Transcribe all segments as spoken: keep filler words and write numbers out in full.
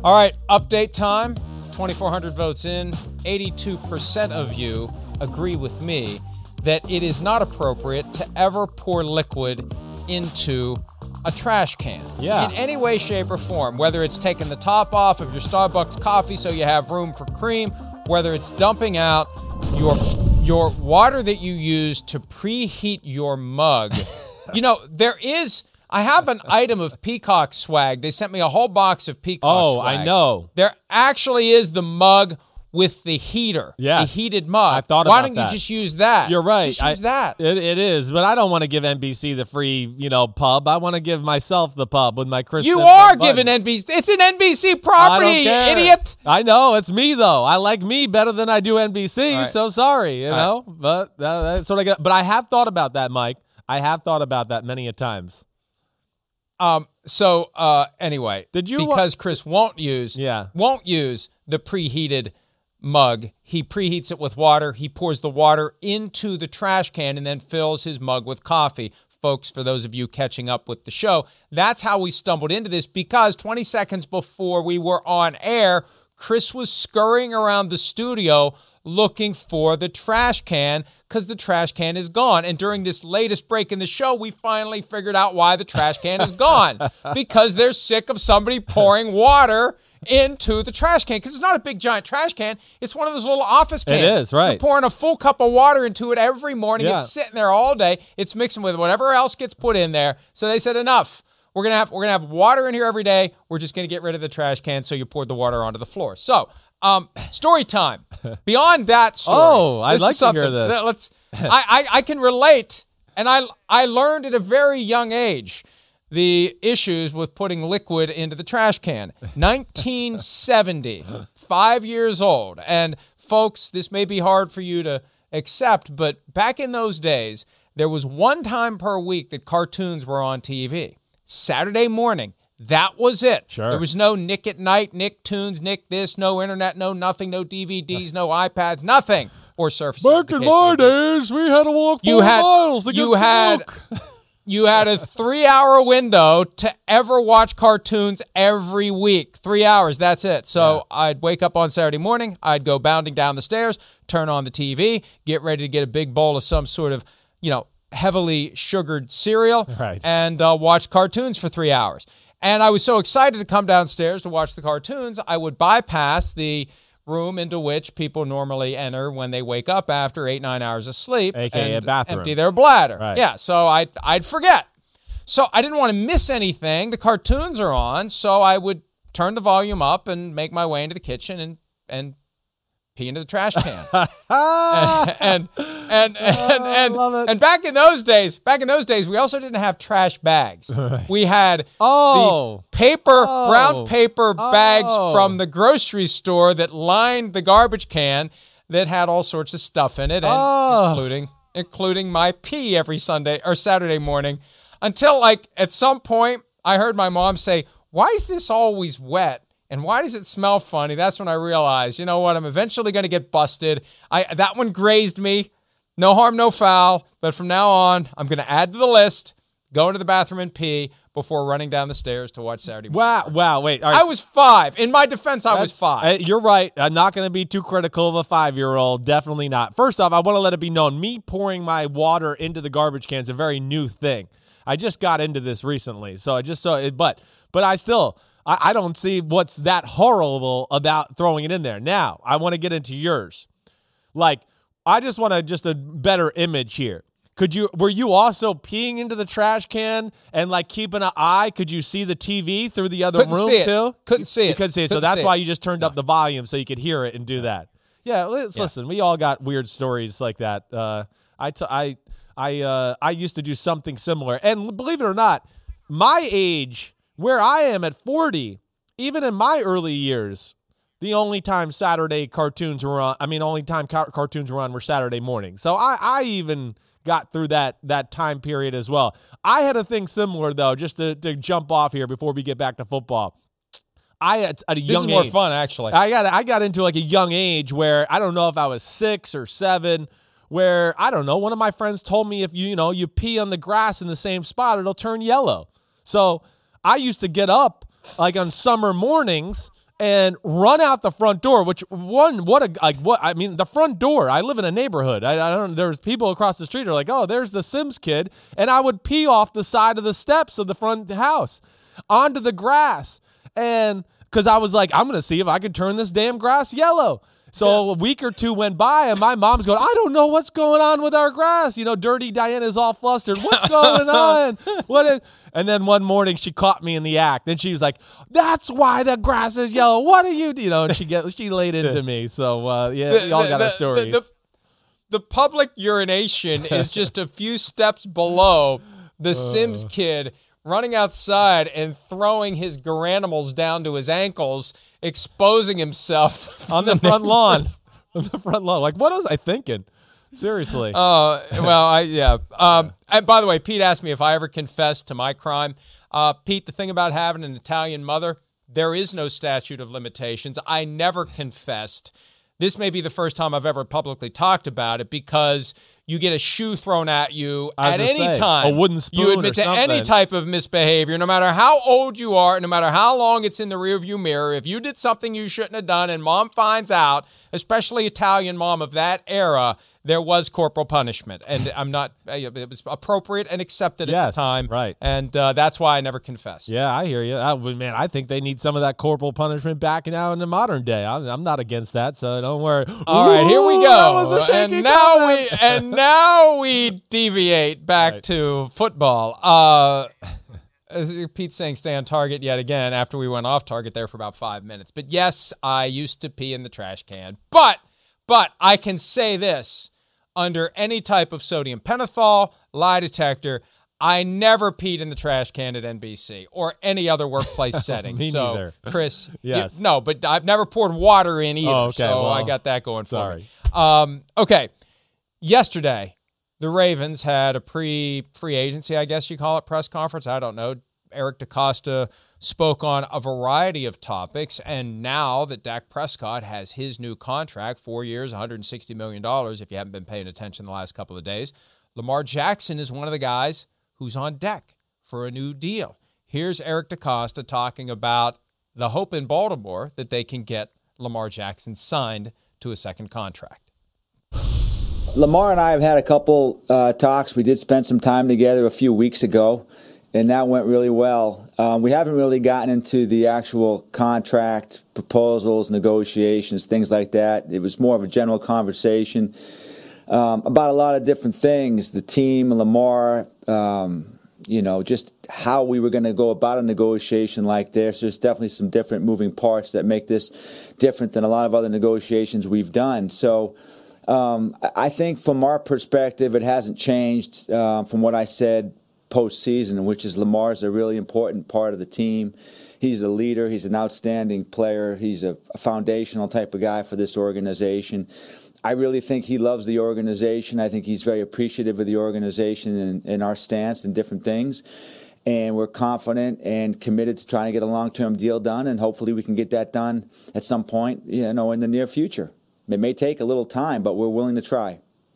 All right, update time. twenty-four hundred votes in. eighty-two percent of you agree with me that it is not appropriate to ever pour liquid into a trash can. Yeah. In any way, shape, or form. Whether it's taking the top off of your Starbucks coffee so you have room for cream, whether it's dumping out your your water that you use to preheat your mug. You know, there is... I have an item of Peacock swag. They sent me a whole box of Peacock oh, swag. I know. There actually is the mug with the heater. Yes. The heated mug. I thought Why about don't that. you just use that? You're right. Just use I, that. It, it is, but I don't want to give N B C the free, you know, pub. I want to give myself the pub with my Chris. You Simpson are button. giving N B C. It's an N B C property, I don't care. you idiot. I know. It's me, though. I like me better than I do N B C, Right. so sorry, you All know. Right. But uh, that's what I got. But I have thought about that, Mike. I have thought about that many a times. Um. So, uh, anyway, Did you because Chris won't use, Yeah. won't use the preheated mug. He preheats it with water. He pours the water into the trash can and then fills his mug with coffee. Folks, for those of you catching up with the show, that's how we stumbled into this, because twenty seconds before we were on air, Chris was scurrying around the studio looking for the trash can because the trash can is gone. And during this latest break in the show, we finally figured out why the trash can is gone. Because they're sick of somebody pouring water into the trash can. Because it's not a big, giant trash can. It's one of those little office cans. It is, right. You're pouring a full cup of water into it every morning. Yeah. It's sitting there all day. It's mixing with whatever else gets put in there. So they said, enough. We're gonna have we're gonna have water in here every day. We're just gonna get rid of the trash can. So you poured the water onto the floor. So, um, story time. Beyond that story. Oh, I'd this like is to hear something this. that- let's. I, I I can relate, and I I learned at a very young age the issues with putting liquid into the trash can. nineteen seventy, five years old, and folks, this may be hard for you to accept, but back in those days, there was one time per week that cartoons were on T V. Saturday morning. That was it. Sure. There was no Nick at Night, Nick Tunes, Nick this, no internet, no nothing, no D V Ds, no iPads, nothing. Or Surfaces. Back in my days, we had to walk You four had- miles to you get some had- milk. You had a three-hour window to ever watch cartoons every week. Three hours, that's it. So Yeah. I'd wake up on Saturday morning, I'd go bounding down the stairs, turn on the T V, get ready to get a big bowl of some sort of, you know, heavily sugared cereal, Right. and uh, watch cartoons for three hours. And I was so excited to come downstairs to watch the cartoons, I would bypass the room into which people normally enter when they wake up after eight, nine hours of sleep, A K A and a bathroom. empty their bladder. Right. Yeah, so I'd, I'd forget. So I didn't want to miss anything. The cartoons are on, so I would turn the volume up and make my way into the kitchen and, and pee into the trash can. and and and and, and, love it. and back in those days, back in those days, we also didn't have trash bags. We had Oh. the paper, Oh. brown paper bags Oh. from the grocery store that lined the garbage can that had all sorts of stuff in it, and Oh. including including my pee every Sunday or Saturday morning. Until, like, at some point, I heard my mom say, "Why is this always wet? And why does it smell funny?" That's when I realized, you know what, I'm eventually going to get busted. I That one grazed me. No harm, no foul. But from now on, I'm going to add to the list, go into the bathroom and pee before running down the stairs to watch Saturday morning. Wow, wow, wait. All right, I was five. In my defense, I was That's- five. uh, You're right. I'm not going to be too critical of a five-year-old. Definitely not. First off, I want to let it be known, me pouring my water into the garbage can is a very new thing. I just got into this recently, so I just saw it. But, but I still, I, I don't see what's that horrible about throwing it in there. Now, I want to get into yours. Like, I just want to just a better image here. Could you, were you also peeing into the trash can and like keeping an eye? Could you see the T V through the other Couldn't room see it. too? Couldn't see it. You couldn't see it. So Couldn't that's see why it. you just turned up the volume so you could hear it and do that. Yeah, let's Yeah. listen. We all got weird stories like that. Uh, I, t- I, I, uh, I used to do something similar. And believe it or not, my age, where I am at forty, even in my early years, the only time Saturday cartoons were on, I mean, only time car- cartoons were on were Saturday mornings. So I, I even got through that that time period as well. I had a thing similar, though, just to, to jump off here before we get back to football. I at, at a This young is more age, fun, actually. I got I got into like a young age where I don't know if I was six or seven, where I don't know, one of my friends told me if you you know you pee on the grass in the same spot, it'll turn yellow. So I used to get up like on summer mornings and run out the front door, which one, what a, like, what, I mean, the front door, I live in a neighborhood. I, I don't, there's people across the street who are like, oh, there's the Sims kid. And I would pee off the side of the steps of the front house onto the grass. And because I was like, I'm going to see if I can turn this damn grass yellow. So yeah. a week or two went by, and my mom's going, I don't know what's going on with our grass. You know, dirty Diana's all flustered. What's going on? What is? And then one morning she caught me in the act. Then she was like, that's why the grass is yellow. What are you, you know, and she get, she laid into me. So, uh, yeah, the, y'all got the, our stories. The, the, the public urination is just a few steps below the uh. Sims kid running outside and throwing his garanimals down to his ankles, exposing himself on the front lawn. On the front lawn. Like, what was I thinking? Seriously. Oh, uh, well, I yeah. Um, and by the way, Pete asked me if I ever confessed to my crime. Uh, Pete, the thing about having an Italian mother, there is no statute of limitations. I never confessed. This may be the first time I've ever publicly talked about it because you get a shoe thrown at you at any say, time. A wooden spoon you admit or to something. any type of misbehavior, no matter how old you are, no matter how long it's in the rearview mirror. If you did something you shouldn't have done and mom finds out, especially Italian mom of that era, there was corporal punishment. And I'm not, it was appropriate and accepted yes, at the time. Right. And uh, that's why I never confessed. Yeah, I hear you. I, man, I think they need some of that corporal punishment back now in the modern day. I'm, I'm not against that, so don't worry. All Ooh, right, here we go. And now comment. we and now we deviate back right. to football. Uh, Pete's saying stay on target yet again after we went off target there for about five minutes. But yes, I used to pee in the trash can. But but I can say this. Under any type of sodium pentothal, lie detector, I never peed in the trash can at N B C or any other workplace setting. Me so, neither. Chris, yes. you, no, but I've never poured water in either, oh, okay. so well, I got that going for sorry. me. Um, okay, yesterday, the Ravens had a pre-free agency, I guess you call it, press conference. I don't know. Eric DeCosta spoke on a variety of topics, and now that Dak Prescott has his new contract, four years, one hundred sixty million dollars, if you haven't been paying attention the last couple of days, Lamar Jackson is one of the guys who's on deck for a new deal. Here's Eric DeCosta talking about the hope in Baltimore that they can get Lamar Jackson signed to a second contract. Lamar and I have had a couple uh, talks. We did spend some time together a few weeks ago, and that went really well. Um, we haven't really gotten into the actual contract proposals, negotiations, things like that. It was more of a general conversation um, about a lot of different things, the team, Lamar, um, you know, just how we were going to go about a negotiation like this. There's definitely some different moving parts that make this different than a lot of other negotiations we've done. So um, I think from our perspective, it hasn't changed uh, from what I said postseason, which is Lamar's a really important part of the team. He's a leader. He's an outstanding player. He's a, a foundational type of guy for this organization. I really think he loves the organization. I think he's very appreciative of the organization and, and our stance and different things. And we're confident and committed to trying to get a long-term deal done, and hopefully we can get that done at some point, you know, in the near future. It may take a little time, but we're willing to try.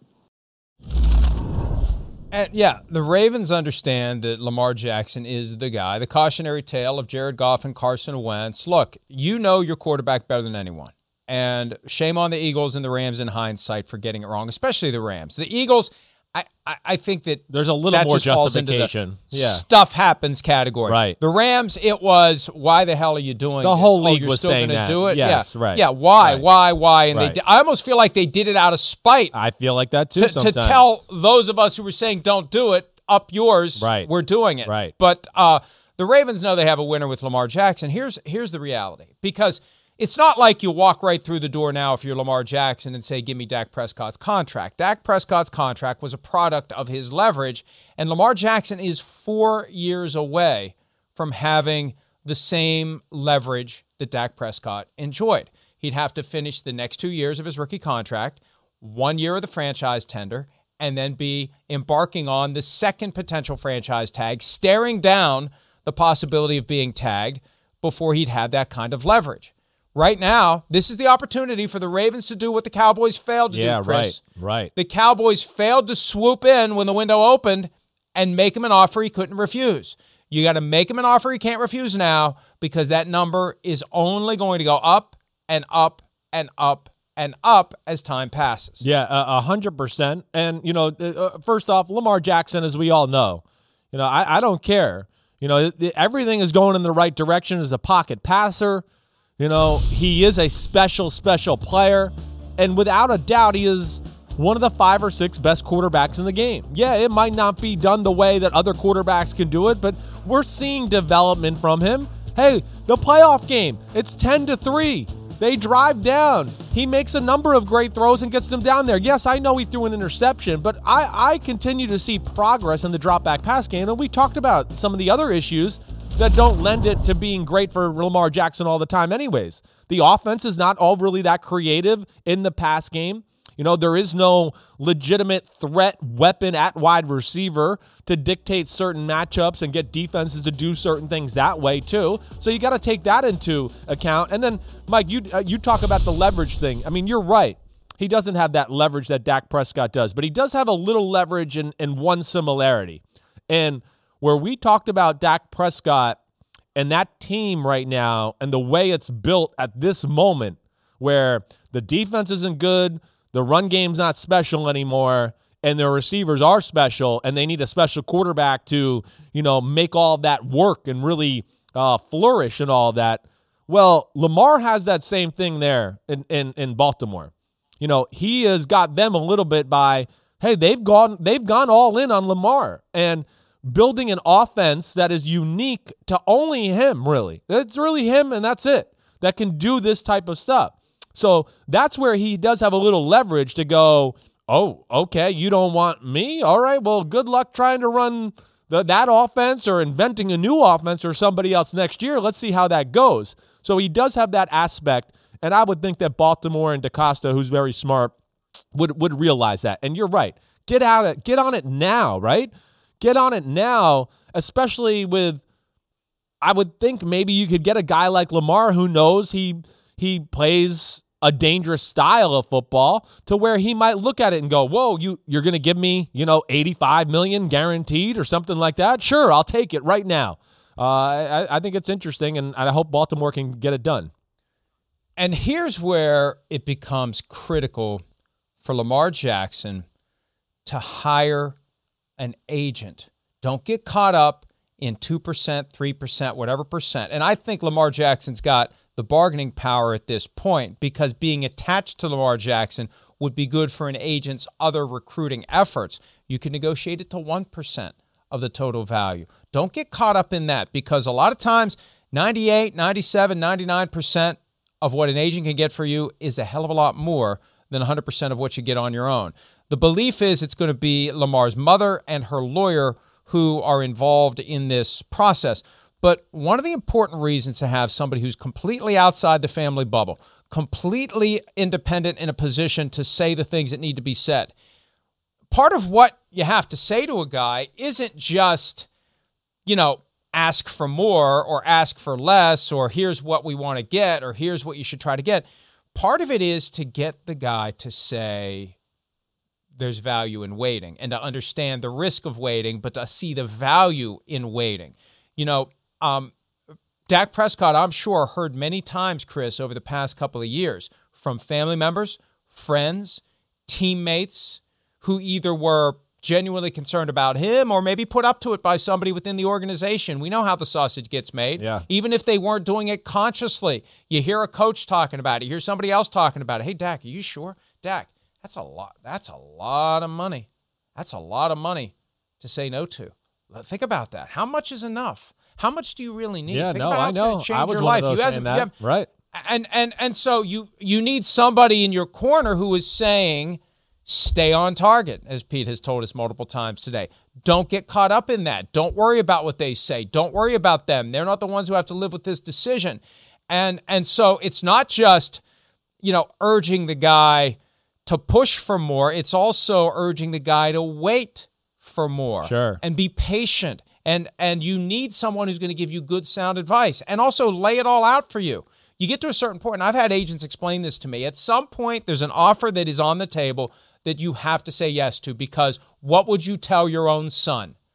And yeah, the Ravens understand that Lamar Jackson is the guy. The cautionary tale of Jared Goff and Carson Wentz. Look, you know your quarterback better than anyone. And shame on the Eagles and the Rams in hindsight for getting it wrong, especially the Rams. The Eagles, I, I, I think that there's a little that more just falls into justification. the yeah. stuff happens category. Right. The Rams, it was, why the hell are you doing the this? whole league oh, you're was still saying gonna that. Do it? Yes, yeah. right. Yeah, why, right. why, why? And right. they, did, I almost feel like they did it out of spite. I feel like that too to, sometimes. To tell those of us who were saying don't do it, up yours, right. we're doing it. Right. But uh, the Ravens know they have a winner with Lamar Jackson. Here's here's the reality. Because it's not like you walk right through the door now if you're Lamar Jackson and say, give me Dak Prescott's contract. Dak Prescott's contract was a product of his leverage, and Lamar Jackson is four years away from having the same leverage that Dak Prescott enjoyed. He'd have to finish the next two years of his rookie contract, one year of the franchise tender, and then be embarking on the second potential franchise tag, staring down the possibility of being tagged before he'd have that kind of leverage. Right now, this is the opportunity for the Ravens to do what the Cowboys failed to yeah, do, Chris. right, right. The Cowboys failed to swoop in when the window opened and make him an offer he couldn't refuse. You got to make him an offer he can't refuse now, because that number is only going to go up and up and up and up as time passes. Yeah, a hundred percent. And, you know, uh, first off, Lamar Jackson, as we all know, you know, I, I don't care. You know, it, it, everything is going in the right direction as a pocket passer. You know, he is a special, special player. And without a doubt, he is one of the five or six best quarterbacks in the game. Yeah, it might not be done the way that other quarterbacks can do it, but we're seeing development from him. Hey, the playoff game, it's ten to three. They drive down. He makes a number of great throws and gets them down there. Yes, I know he threw an interception, but I, I continue to see progress in the drop-back pass game, and we talked about some of the other issues that don't lend it to being great for Lamar Jackson all the time anyways. The offense is not all really that creative in the pass game. You know, there is no legitimate threat weapon at wide receiver to dictate certain matchups and get defenses to do certain things that way too. So you got to take that into account. And then, Mike, you uh, you talk about the leverage thing. I mean, you're right. He doesn't have that leverage that Dak Prescott does, but he does have a little leverage in, in one similarity. And where we talked about Dak Prescott and that team right now and the way it's built at this moment, where the defense isn't good, the run game's not special anymore, and their receivers are special, and they need a special quarterback to, you know, make all that work and really uh, flourish and all that. Well, Lamar has that same thing there in, in, in Baltimore. You know, he has got them a little bit by, hey, they've gone they've gone all in on Lamar and building an offense that is unique to only him, really. It's really him, and that's it, that can do this type of stuff. So that's where he does have a little leverage to go, oh, okay, you don't want me? All right, well, good luck trying to run the, that offense or inventing a new offense or somebody else next year. Let's see how that goes. So he does have that aspect, and I would think that Baltimore and DaCosta, who's very smart, would would realize that. And you're right. Get out of, get on it now, right? Get on it now, especially with, I would think maybe you could get a guy like Lamar who knows he he plays a dangerous style of football to where he might look at it and go, whoa, you, you're going to give me, you know, eighty-five million dollars guaranteed or something like that? Sure, I'll take it right now. Uh, I, I think it's interesting, and I hope Baltimore can get it done. And here's where it becomes critical for Lamar Jackson to hire an agent. Don't get caught up in two percent, three percent, whatever percent. And I think Lamar Jackson's got the bargaining power at this point, because being attached to Lamar Jackson would be good for an agent's other recruiting efforts. You can negotiate it to one percent of the total value. Don't get caught up in that, because a lot of times ninety-eight, ninety-seven, ninety-nine percent of what an agent can get for you is a hell of a lot more than one hundred percent of what you get on your own. The belief is it's going to be Lamar's mother and her lawyer who are involved in this process. But one of the important reasons to have somebody who's completely outside the family bubble, completely independent, in a position to say the things that need to be said. Part of what you have to say to a guy isn't just, you know, ask for more or ask for less or here's what we want to get or here's what you should try to get. Part of it is to get the guy to say there's value in waiting and to understand the risk of waiting, but to see the value in waiting. You know, Um, Dak Prescott, I'm sure, heard many times, Chris, over the past couple of years from family members, friends, teammates who either were genuinely concerned about him or maybe put up to it by somebody within the organization. We know how the sausage gets made. Yeah. Even if they weren't doing it consciously. You hear a coach talking about it. You hear somebody else talking about it. Hey, Dak, are you sure? Dak, that's a lot. That's a lot of money. That's a lot of money to say no to. Think about that. How much is enough? How much do you really need? Yeah, Think no, about how I it's know. going to change I was your one life. of those you saying have, that. you have, right. And and and so you you need somebody in your corner who is saying, stay on target, as Pete has told us multiple times today. Don't get caught up in that. Don't worry about what they say. Don't worry about them. They're not the ones who have to live with this decision. And and so it's not just, you know, urging the guy to push for more. It's also urging the guy to wait for more. Sure. And be patient. And and you need someone who's going to give you good, sound advice and also lay it all out for you. You get to a certain point, and I've had agents explain this to me. At some point, there's an offer that is on the table that you have to say yes to, because what would you tell your own son?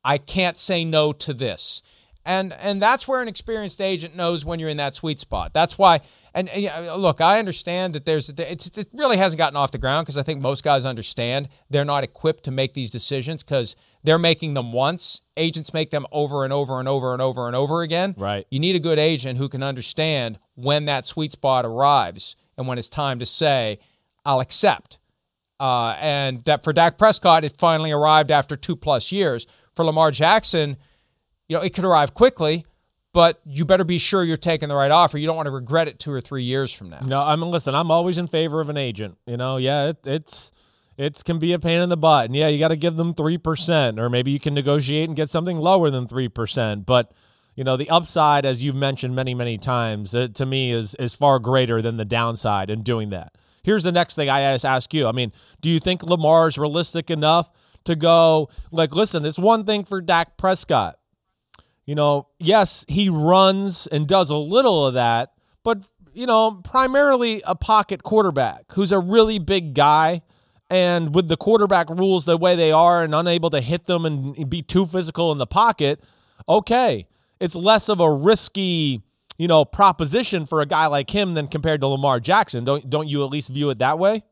I can't say no to this. And and that's where an experienced agent knows when you're in that sweet spot. That's why, and, and look, I understand that there's, it's, it really hasn't gotten off the ground because I think most guys understand they're not equipped to make these decisions because they're making them once. Agents make them over and over and over and over and over again. Right. You need a good agent who can understand when that sweet spot arrives and when it's time to say, I'll accept. Uh, and that for Dak Prescott, it finally arrived after two plus years. For Lamar Jackson, you know, it could arrive quickly, but you better be sure you're taking the right offer. You don't want to regret it two or three years from now. No, I mean, listen, I'm always in favor of an agent. You know, yeah, it, it's it can be a pain in the butt. And, yeah, you got to give them three percent, or maybe you can negotiate and get something lower than three percent. But, you know, the upside, as you've mentioned many, many times, it, to me is is far greater than the downside in doing that. Here's the next thing I ask you. I mean, do you think Lamar is realistic enough to go, like, listen, it's one thing for Dak Prescott. You know, yes, he runs and does a little of that, but, you know, primarily a pocket quarterback who's a really big guy, and with the quarterback rules the way they are and unable to hit them and be too physical in the pocket, okay, it's less of a risky, you know, proposition for a guy like him than compared to Lamar Jackson. Don't don't you at least view it that way?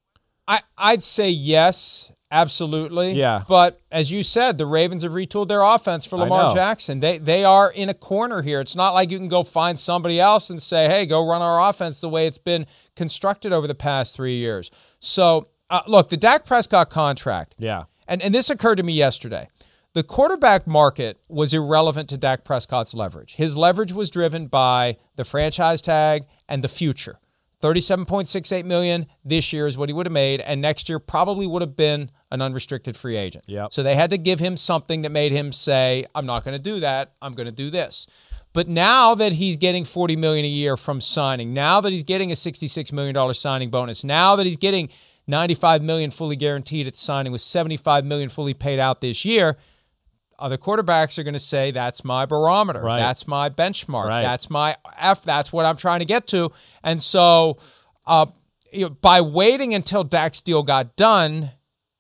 I, I'd say yes. Absolutely. Yeah. But as you said, the Ravens have retooled their offense for Lamar Jackson. They they are in a corner here. It's not like you can go find somebody else and say, hey, go run our offense the way it's been constructed over the past three years. So, uh, look, the Dak Prescott contract. Yeah. And, and this occurred to me yesterday. The quarterback market was irrelevant to Dak Prescott's leverage. His leverage was driven by the franchise tag and the future. thirty-seven point six eight million dollars this year is what he would have made, and next year probably would have been an unrestricted free agent. Yep. So they had to give him something that made him say, I'm not going to do that. I'm going to do this. But now that he's getting forty million dollars a year from signing, now that he's getting a sixty-six million dollars signing bonus, now that he's getting ninety-five million dollars fully guaranteed at signing with seventy-five million dollars fully paid out this year, other quarterbacks are going to say, that's my barometer. Right. That's my benchmark. Right. That's my F. That's what I'm trying to get to. And so uh, you know, by waiting until Dak's deal got done,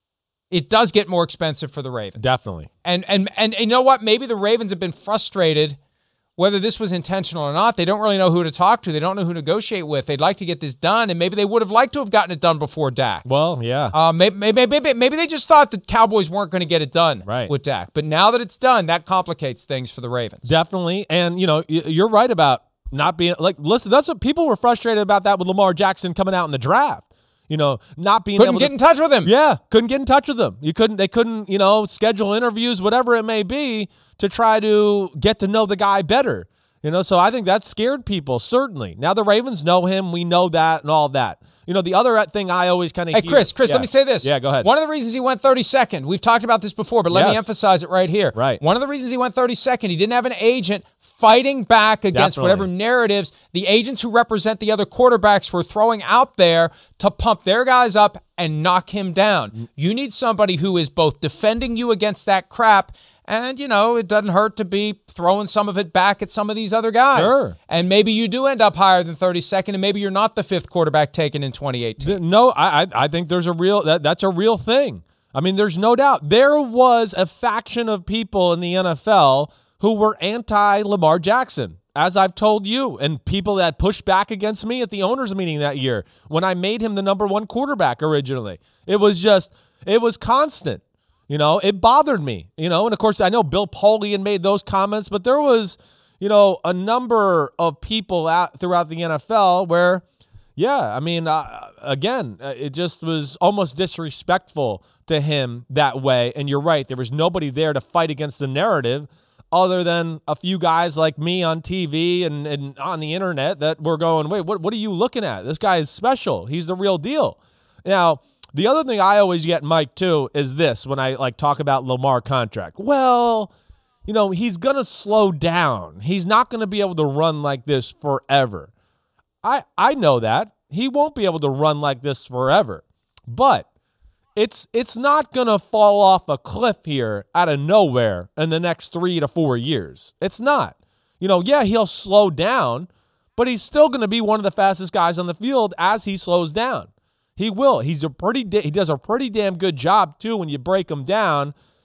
it does get more expensive for the Ravens. Definitely. And, and, and you know what? Maybe the Ravens have been frustrated, whether this was intentional or not. They don't really know who to talk to. They don't know who to negotiate with. They'd like to get this done, and maybe they would have liked to have gotten it done before Dak. Well, yeah. Uh, maybe, maybe, maybe, maybe they just thought the Cowboys weren't going to get it done right. with Dak. But now that it's done, that complicates things for the Ravens. Definitely. And, you know, you're right about not being, like, listen, that's what people were frustrated about that with Lamar Jackson coming out in the draft. You know, not being couldn't able get to, in touch with him. Yeah, couldn't get in touch with him. You couldn't. They couldn't. You know, schedule interviews, whatever it may be, to try to get to know the guy better. You know, so I think that scared people, certainly. Now the Ravens know him. We know that and all that. You know, the other thing I always kind of Hey, Chris, Chris, yeah. let me say this. Yeah, go ahead. One of the reasons he went thirty-second, we've talked about this before, but let yes. me emphasize it right here. Right. One of the reasons he went thirty-second, he didn't have an agent fighting back against Definitely. whatever narratives the agents who represent the other quarterbacks were throwing out there to pump their guys up and knock him down. Mm-hmm. You need somebody who is both defending you against that crap, and, you know, it doesn't hurt to be throwing some of it back at some of these other guys. Sure. And maybe you do end up higher than thirty-second, and maybe you're not the fifth quarterback taken in twenty eighteen. No, I I, I think there's a real that, that's a real thing. I mean, there's no doubt. There was a faction of people in the N F L who were anti-Lamar Jackson, as I've told you, and people that pushed back against me at the owners' meeting that year when I made him the number one quarterback originally. It was just, it was constant. You know, it bothered me, you know, and of course I know Bill Polian made those comments, but there was, you know, a number of people out throughout the N F L where, yeah, I mean, uh, again, uh, it just was almost disrespectful to him that way. And you're right. There was nobody there to fight against the narrative other than a few guys like me on T V and, and on the internet that were going, wait, what, what are you looking at? This guy is special. He's the real deal. Now, the other thing I always get, Mike, too, is this when I like talk about Lamar contract. Well, you know, he's going to slow down. He's not going to be able to run like this forever. I I know that. He won't be able to run like this forever. But it's it's not going to fall off a cliff here out of nowhere in the next three to four years. It's not. You know, yeah, he'll slow down, but he's still going to be one of the fastest guys on the field as he slows down. He will. He's a pretty. Da- he does a pretty damn good job too when you break him down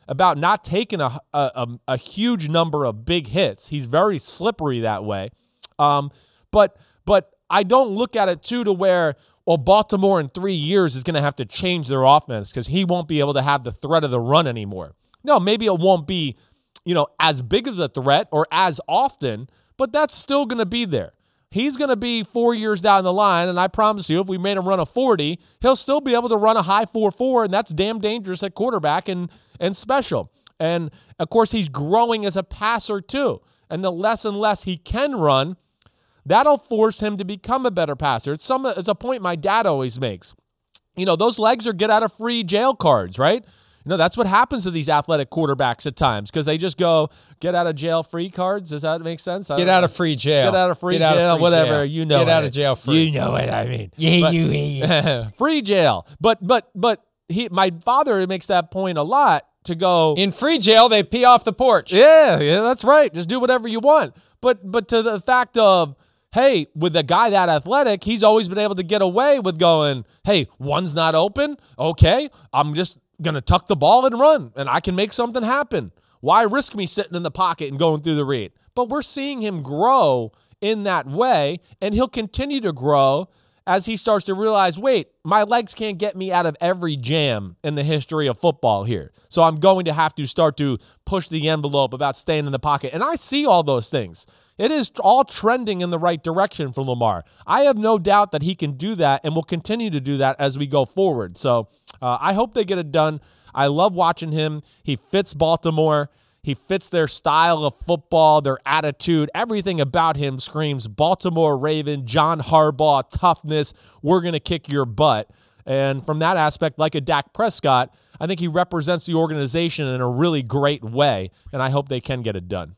about not taking a, a, a huge number of big hits. He's very slippery that way. Um, but but I don't look at it, too, to where, well, Baltimore in three years is going to have to change their offense because he won't be able to have the threat of the run anymore. No, maybe it won't be, you know, as big of a threat or as often, but that's still going to be there. He's going to be four years down the line, and I promise you, if we made him run a forty, he'll still be able to run a high four four, and that's damn dangerous at quarterback and, and special. And, of course, he's growing as a passer, too. And the less and less he can run, that'll force him to become a better passer. It's, some, it's a point my dad always makes. You know, those legs are get-out-of-free jail cards, right? You know, that's what happens to these athletic quarterbacks at times because they just go, get out of jail free cards. Does that make sense? Get out of free jail. Get out of free get jail, of free whatever. Jail. You know Get it. out of jail free. You know what I mean. Yeah, but, you. Yeah. Free jail. But, but, but he, my father makes that point a lot to go. In free jail, they pee off the porch. Yeah, yeah, that's right. Just do whatever you want. But, but to the fact of, hey, with a guy that athletic, he's always been able to get away with going, hey, one's not open. Okay, I'm just going to tuck the ball and run, and I can make something happen. Why risk me sitting in the pocket and going through the read? But we're seeing him grow in that way, and he'll continue to grow as he starts to realize, wait, my legs can't get me out of every jam in the history of football here. So I'm going to have to start to push the envelope about staying in the pocket. And I see all those things. It is all trending in the right direction for Lamar. I have no doubt that he can do that and will continue to do that as we go forward. So uh, I hope they get it done. I love watching him. He fits Baltimore. He fits their style of football, their attitude. Everything about him screams Baltimore Raven, John Harbaugh, toughness. We're going to kick your butt. And from that aspect, like a Dak Prescott, I think he represents the organization in a really great way, and I hope they can get it done.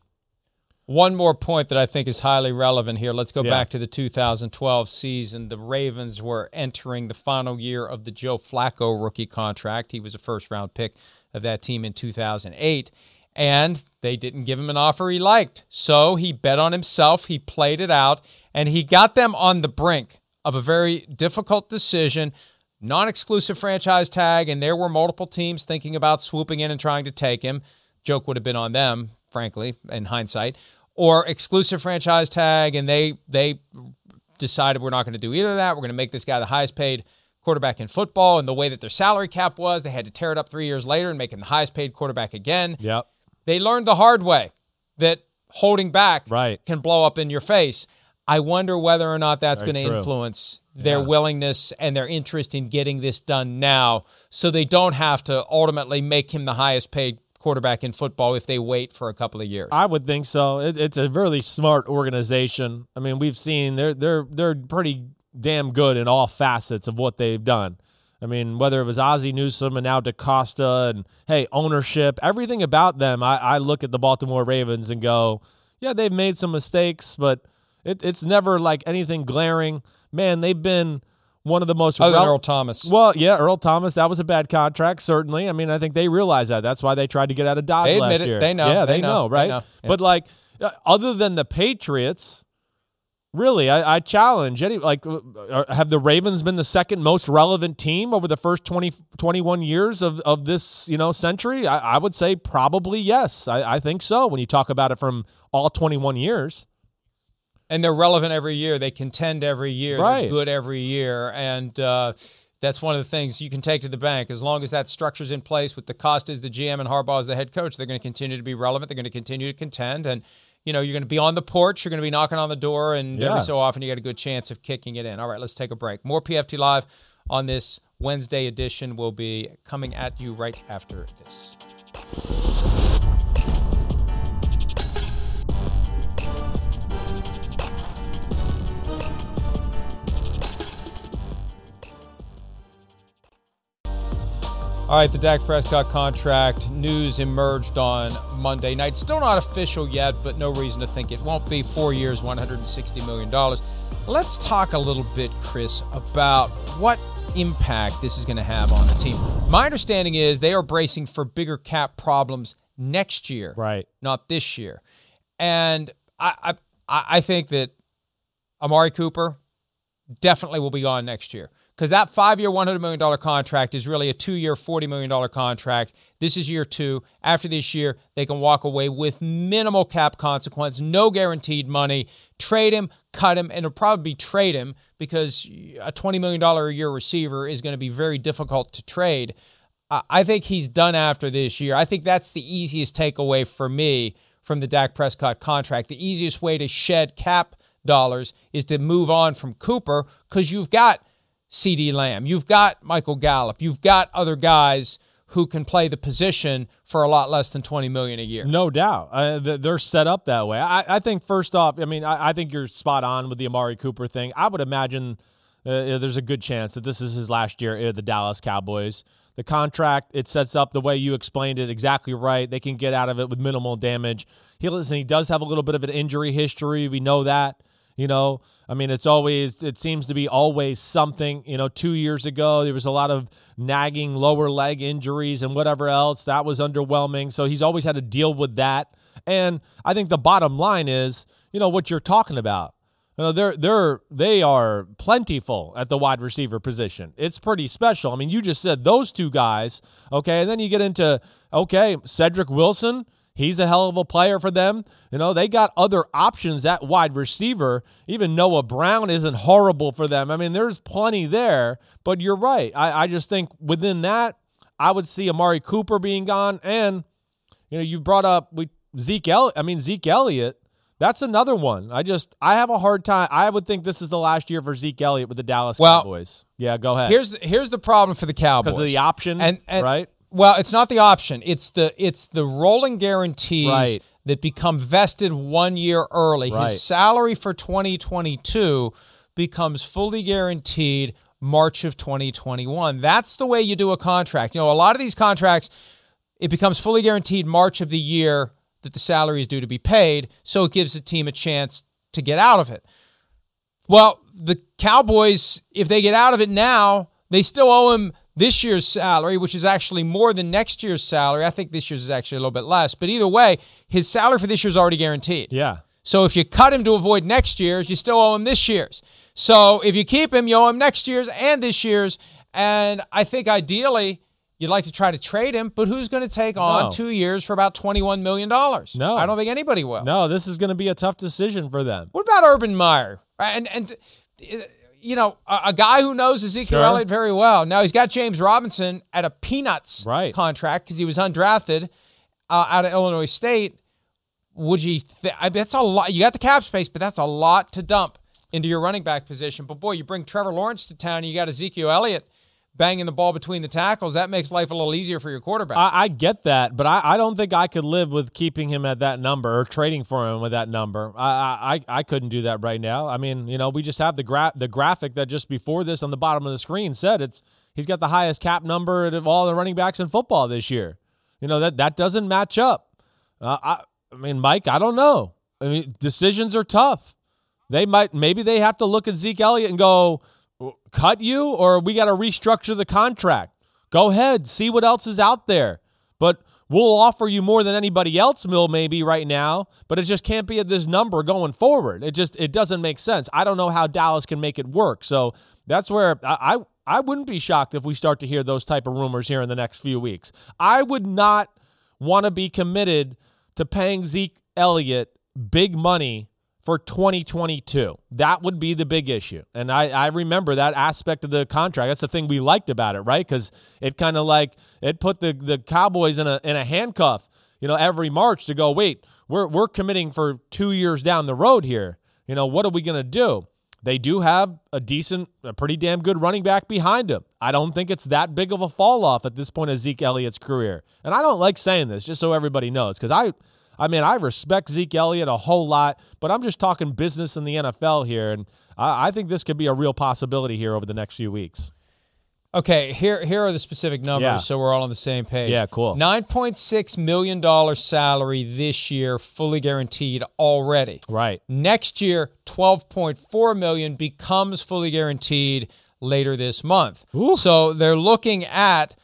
One more point that I think is highly relevant here. Let's go Yeah. back to the two thousand twelve season. The Ravens were entering the final year of the Joe Flacco rookie contract. He was a first-round pick of that team in two thousand eight, and they didn't give him an offer he liked. So he bet on himself, he played it out, and he got them on the brink of a very difficult decision, non-exclusive franchise tag, and there were multiple teams thinking about swooping in and trying to take him. Joke would have been on them, frankly, in hindsight. Or exclusive franchise tag, and they they decided we're not going to do either of that. We're going to make this guy the highest paid quarterback in football. And the way that their salary cap was, they had to tear it up three years later and make him the highest paid quarterback again. Yep. They learned the hard way that holding back Right. can blow up in your face. I wonder whether or not that's Very going to true. influence their Yeah. willingness and their interest in getting this done now so they don't have to ultimately make him the highest paid quarterback in football if they wait for a couple of years. I would think so. It, it's a really smart organization. I mean, we've seen they're they're they're pretty damn good in all facets of what they've done. I mean, whether it was Ozzie Newsome and now DaCosta and, hey, ownership, everything about them, I, I look at the Baltimore Ravens and go, yeah, they've made some mistakes, but it, it's never like anything glaring. Man, they've been one of the most Other than rel- Earl Thomas. Well, yeah, Earl Thomas, that was a bad contract, certainly. I mean, I think they realize that. That's why they tried to get out of Dodge They last admit it. year. They know. Yeah, they, They know. know, right? They know. Yeah. But, like, uh, other than the Patriots, really, I, I challenge any, like, uh, have the Ravens been the second most relevant team over the first twenty, twenty-one years of, of this, you know, century? I, I would say probably yes. I, I think so when you talk about it from all twenty-one years. And they're relevant every year. They contend every year. Right. They're good every year. And uh, that's one of the things you can take to the bank. As long as that structure's in place with DaCosta as the G M and Harbaugh as the head coach, they're going to continue to be relevant. They're going to continue to contend. And, you know, you're going to be on the porch. You're going to be knocking on the door. And Yeah. every so often you got a good chance of kicking it in. All right, let's take a break. More P F T Live on this Wednesday edition will be coming at you right after this. All right, the Dak Prescott contract news emerged on Monday night. Still not official yet, but no reason to think it won't be. Four years, one hundred sixty million dollars. Let's talk a little bit, Chris, about what impact this is going to have on the team. My understanding is they are bracing for bigger cap problems next year, Right. not this year. And I, I, I think that Amari Cooper definitely will be gone next year. because that five-year, one hundred million dollars contract is really a two-year, forty million dollars contract. This is year two. After this year, they can walk away with minimal cap consequence, no guaranteed money, trade him, cut him, and it'll probably trade him because a twenty million dollars a year receiver is going to be very difficult to trade. I think he's done after this year. I think that's the easiest takeaway for me from the Dak Prescott contract. The easiest way to shed cap dollars is to move on from Cooper because you've got CeeDee Lamb, you've got Michael Gallup, you've got other guys who can play the position for a lot less than twenty million dollars a year. No doubt. Uh, they're set up that way. I, I think first off, I mean, I, I think you're spot on with the Amari Cooper thing. I would imagine uh, there's a good chance that this is his last year at the Dallas Cowboys. The contract, it sets up the way you explained it exactly right. They can get out of it with minimal damage. He, listen, he does have a little bit of an injury history. We know that. You know, I mean, it's always, it seems to be always something. You know, two years ago, there was a lot of nagging lower leg injuries and whatever else. That was underwhelming. So he's always had to deal with that. And I think the bottom line is, you know, what you're talking about. You know, they're they're they are plentiful at the wide receiver position. It's pretty special. I mean, you just said those two guys, okay, and then you get into okay, Cedric Wilson, he's a hell of a player for them. You know, they got other options at wide receiver. Even Noah Brown isn't horrible for them. I mean, there's plenty there, but you're right. I, I just think within that, I would see Amari Cooper being gone, and you know, you brought up we Zeke Elliott. I mean, Zeke Elliott. That's another one. I just, I have a hard time. I would think this is the last year for Zeke Elliott with the Dallas well, Cowboys. Yeah, go ahead. Here's the, here's the problem for the Cowboys. Because of the option, and, and, right? Well, it's not the option. It's the it's the rolling guarantees right. that become vested one year early. Right. His salary for twenty twenty-two becomes fully guaranteed March of twenty twenty-one. That's the way you do a contract. You know, a lot of these contracts, it becomes fully guaranteed March of the year that the salary is due to be paid, so it gives the team a chance to get out of it. Well, the Cowboys, if they get out of it now, they still owe him this year's salary, which is actually more than next year's salary. I think this year's is actually a little bit less. But either way, his salary for this year is already guaranteed. Yeah. So if you cut him to avoid next year's, you still owe him this year's. So if you keep him, you owe him next year's and this year's. And I think ideally, you'd like to try to trade him, but who's going to take on no. two years for about twenty-one million dollars? No. I don't think anybody will. No, this is going to be a tough decision for them. What about Urban Meyer? And, and you know, a, a guy who knows Ezekiel sure. Elliott very well. Now, he's got James Robinson at a peanuts right. contract because he was undrafted uh, out of Illinois State. Would you th- I, that's a lot. You got the cap space, but that's a lot to dump into your running back position. But, boy, you bring Trevor Lawrence to town and you got Ezekiel Elliott banging the ball between the tackles. That makes life a little easier for your quarterback. I, I get that, but I, I don't think I could live with keeping him at that number or trading for him with that number. I I, I couldn't do that right now. I mean, you know, we just have the gra- the graphic that just before this on the bottom of the screen said it's he's got the highest cap number of all the running backs in football this year. You know, that, that doesn't match up. Uh, I, I mean, Mike, I don't know. I mean, decisions are tough. They might, maybe they have to look at Zeke Elliott and go, cut you, or we got to restructure the contract. Go ahead, see what else is out there. But we'll offer you more than anybody else will maybe right now, but it just can't be at this number going forward. It just it doesn't make sense. I don't know how Dallas can make it work. So that's where I I, I wouldn't be shocked if we start to hear those type of rumors here in the next few weeks. I would not want to be committed to paying Zeke Elliott big money for twenty twenty-two. That would be the big issue. And I, I remember that aspect of the contract. That's the thing we liked about it, right? Because it kind of like, it put the, the Cowboys in a in a handcuff, you know, every March to go, wait, we're we're committing for two years down the road here. You know, what are we going to do? They do have a decent, a pretty damn good running back behind him. I don't think it's that big of a fall off at this point of Zeke Elliott's career. And I don't like saying this, just so everybody knows, because I I mean, I respect Zeke Elliott a whole lot, but I'm just talking business in the N F L here, and I, I think this could be a real possibility here over the next few weeks. Okay, here here are the specific numbers, yeah. so we're all on the same page. Yeah, cool. nine point six million dollars salary this year, fully guaranteed already. Right. Next year, twelve point four million dollars becomes fully guaranteed later this month. Ooh. So they're looking at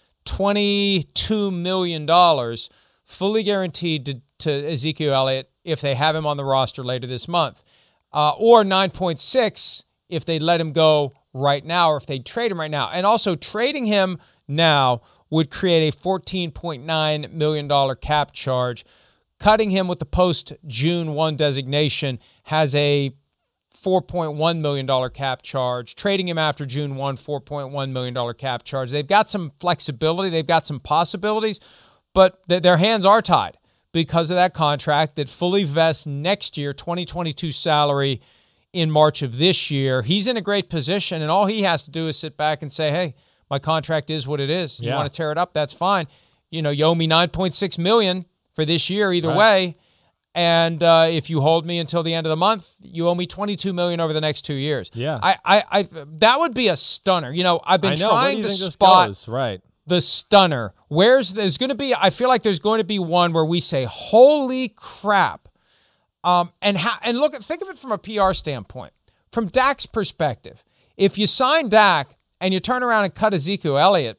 twenty-two million dollars fully guaranteed to to Ezekiel Elliott if they have him on the roster later this month, uh, or nine point six if they let him go right now, or if they trade him right now. And also, trading him now would create a fourteen point nine million dollars cap charge. Cutting him with the post-June first designation has a four point one million dollars cap charge. Trading him after June first, four point one million dollars cap charge. They've got some flexibility. They've got some possibilities, but th- their hands are tied because of that contract that fully vests next year, twenty twenty-two salary in March of this year. He's in a great position, and all he has to do is sit back and say, hey, my contract is what it is. You yeah. want to tear it up, that's fine. You know, you owe me nine point six million dollars for this year either right. way. And uh, if you hold me until the end of the month, you owe me twenty-two million dollars over the next two years. Yeah. I, I, I that would be a stunner. You know, I've been I know. trying Where do to you think spot this goes? Right. the stunner. Where's there's going to be, I feel like there's going to be one where we say, holy crap. Um, and ha- and look, think of it from a P R standpoint. From Dak's perspective, if you sign Dak and you turn around and cut Ezekiel Elliott,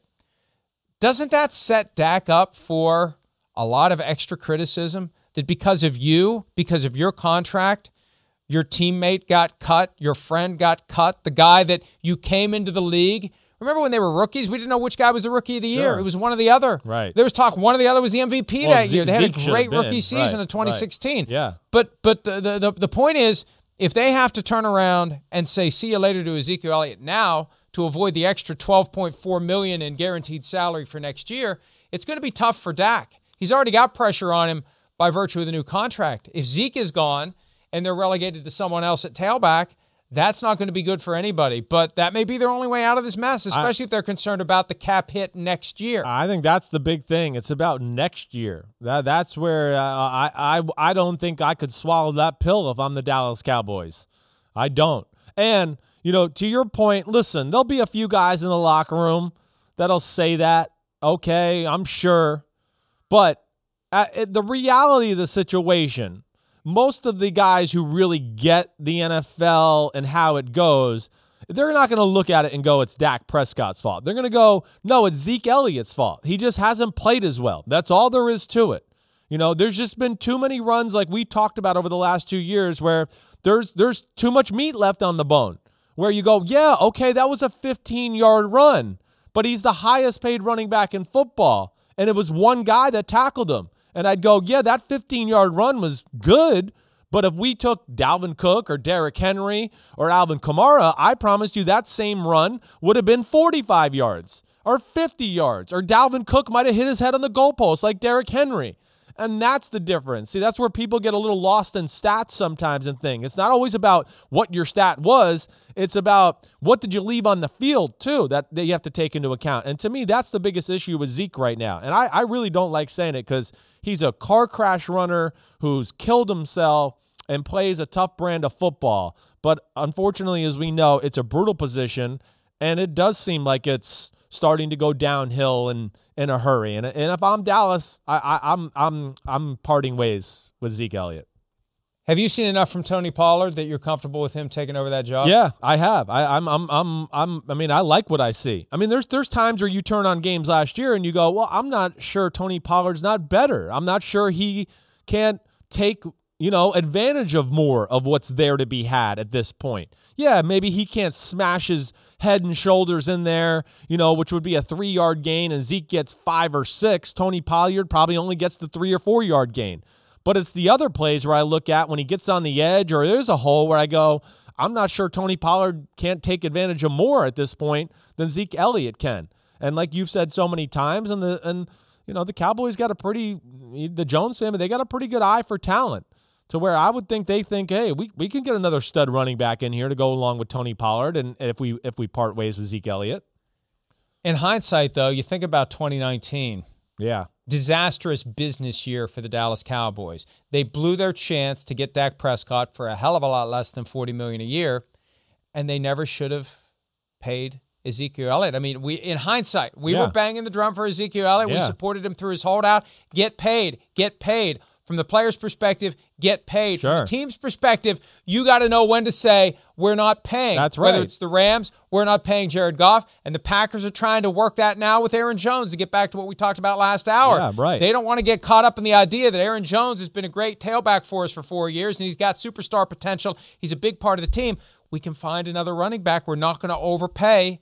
doesn't that set Dak up for a lot of extra criticism? That because of you, because of your contract, your teammate got cut, your friend got cut, the guy that you came into the league. Remember when they were rookies? We didn't know which guy was the rookie of the year. Sure. It was one or the other. Right. There was talk one or the other was the M V P well, that Zeke, year. They had Zeke a great been. rookie season right, in twenty sixteen. Right. Yeah. But but the, the the point is, if they have to turn around and say see you later to Ezekiel Elliott now to avoid the extra twelve point four million dollars in guaranteed salary for next year, it's going to be tough for Dak. He's already got pressure on him by virtue of the new contract. If Zeke is gone and they're relegated to someone else at tailback, that's not going to be good for anybody. But that may be their only way out of this mess, especially I, if they're concerned about the cap hit next year. I think that's the big thing. It's about next year. That That's where uh, I, I, I don't think I could swallow that pill if I'm the Dallas Cowboys. I don't. And, you know, to your point, listen, there'll be a few guys in the locker room that'll say that. Okay, I'm sure. But Uh, the reality of the situation, most of the guys who really get the N F L and how it goes, they're not going to look at it and go, it's Dak Prescott's fault. They're going to go, no, it's Zeke Elliott's fault. He just hasn't played as well. That's all there is to it. You know, there's just been too many runs like we talked about over the last two years where there's there's too much meat left on the bone, where you go, yeah, okay, that was a fifteen-yard run, but he's the highest paid running back in football, and it was one guy that tackled him. And I'd go, yeah, that fifteen-yard run was good, but if we took Dalvin Cook or Derrick Henry or Alvin Kamara, I promise you that same run would have been forty-five yards or fifty yards, or Dalvin Cook might have hit his head on the goalpost like Derrick Henry. And that's the difference. See, that's where people get a little lost in stats sometimes and things. It's not always about what your stat was. It's about what did you leave on the field, too, that, that you have to take into account. And to me, that's the biggest issue with Zeke right now. And I, I really don't like saying it because he's a car crash runner who's killed himself and plays a tough brand of football. But unfortunately, as we know, it's a brutal position, and it does seem like it's starting to go downhill in, in a hurry. And and if I'm Dallas, I, I, I'm I'm I'm parting ways with Zeke Elliott. Have you seen enough from Tony Pollard that you're comfortable with him taking over that job? Yeah, I have. I, I'm I'm I'm I'm. I mean, I like what I see. I mean, there's there's times where you turn on games last year and you go, well, I'm not sure Tony Pollard's not better. I'm not sure he can't take, you know, advantage of more of what's there to be had at this point. Yeah, maybe he can't smash his head and shoulders in there, you know, which would be a three-yard gain, and Zeke gets five or six. Tony Pollard probably only gets the three- or four-yard gain. But it's the other plays where I look at when he gets on the edge or there's a hole where I go, I'm not sure Tony Pollard can't take advantage of more at this point than Zeke Elliott can. And like you've said so many times, and the and you know the Cowboys got a pretty, the Jones family, they got a pretty good eye for talent. To where I would think they think, hey, we, we can get another stud running back in here to go along with Tony Pollard, and if we if we part ways with Zeke Elliott. In hindsight, though, you think about twenty nineteen. Yeah. Disastrous business year for the Dallas Cowboys. They blew their chance to get Dak Prescott for a hell of a lot less than forty million dollars a year, and they never should have paid Ezekiel Elliott. I mean, we in hindsight, we yeah. were banging the drum for Ezekiel Elliott. Yeah. We supported him through his holdout. Get paid. Get paid. From the player's perspective, get paid. Sure. From the team's perspective, you got to know when to say, we're not paying. That's right. Whether it's the Rams, we're not paying Jared Goff, and the Packers are trying to work that now with Aaron Jones to get back to what we talked about last hour. Yeah, right. They don't want to get caught up in the idea that Aaron Jones has been a great tailback for us for four years, and he's got superstar potential. He's a big part of the team. we can find another running back. We're not going to overpay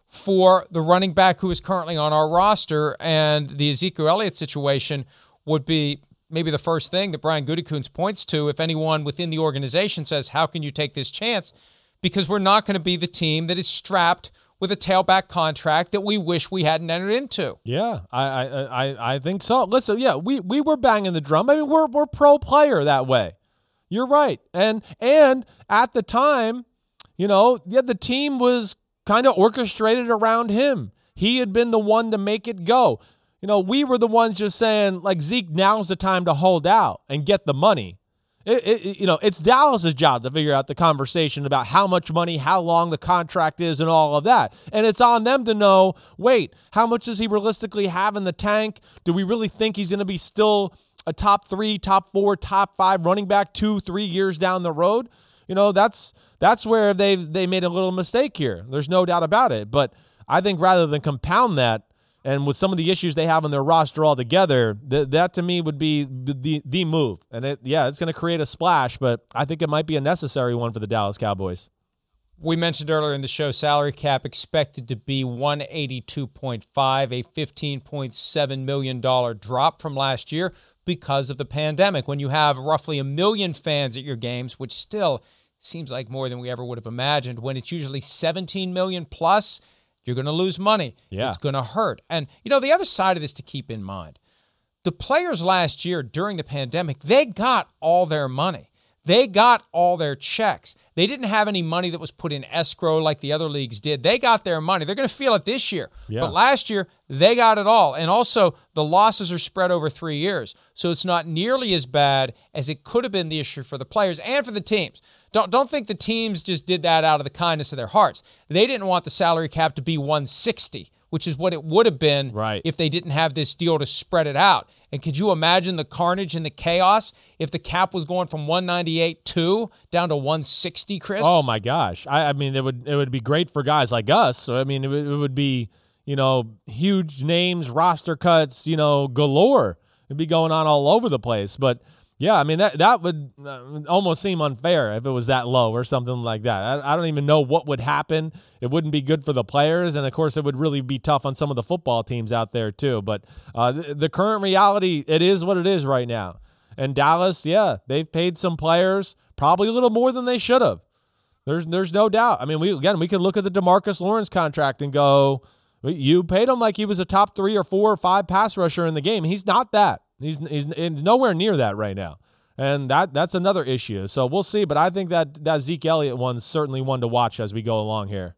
for the running back who is currently on our roster, and the Ezekiel Elliott situation would be maybe the first thing that Brian Gutekunst points to if anyone within the organization says, how can you take this chance? Because we're not going to be the team that is strapped with a tailback contract that we wish we hadn't entered into. Yeah, I I I, I think so. Listen, yeah, we, we were banging the drum. I mean, we're we're pro player that way. You're right. And and at the time, you know, yeah, the team was kind of orchestrated around him. He had been the one to make it go. You know, we were the ones just saying, like, Zeke, now's the time to hold out and get the money. It, it, you know, it's Dallas's job to figure out the conversation about how much money, how long the contract is, and all of that. And it's on them to know, wait, how much does he realistically have in the tank? Do we really think he's going to be still a top three, top four, top five running back two, three years down the road? You know, that's that's where they they made a little mistake here. There's no doubt about it. But I think rather than compound that, and with some of the issues they have on their roster altogether, th- that to me would be the the move. And it, yeah, it's going to create a splash, but I think it might be a necessary one for the Dallas Cowboys. We mentioned earlier in the show, salary cap expected to be one eighty-two point five, a fifteen point seven million dollars drop from last year because of the pandemic. When you have roughly a million fans at your games, which still seems like more than we ever would have imagined, when it's usually seventeen million plus, you're going to lose money. Yeah. It's going to hurt. And, you know, the other side of this to keep in mind, the players last year during the pandemic, they got all their money. They got all their checks. They didn't have any money that was put in escrow like the other leagues did. They got their money. They're going to feel it this year. Yeah. But last year, they got it all. And also, the losses are spread over three years. So it's not nearly as bad as it could have been the issue for the players and for the teams. Don't, don't think the teams just did that out of the kindness of their hearts. They didn't want the salary cap to be one sixty, which is what it would have been right. if they didn't have this deal to spread it out. And could you imagine the carnage and the chaos if the cap was going from one ninety-eight two down to one sixty, Chris? Oh, my gosh. I, I mean, it would it would be great for guys like us. So, I mean, it would, it would be, you know, huge names, roster cuts, you know, galore. It'd be going on all over the place. But, yeah, I mean, that that would uh, almost seem unfair if it was that low or something like that. I, I don't even know what would happen. It wouldn't be good for the players, and, of course, it would really be tough on some of the football teams out there too. But uh, the, the current reality, it is what it is right now. And Dallas, yeah, they've paid some players probably a little more than they should have. There's there's no doubt. I mean, we again, we could look at the DeMarcus Lawrence contract and go, you paid him like he was a top three or four or five pass rusher in the game. He's not that. He's, he's he's nowhere near that right now, and that that's another issue. So we'll see, but I think that that Zeke Elliott one's certainly one to watch as we go along here.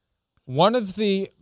One of the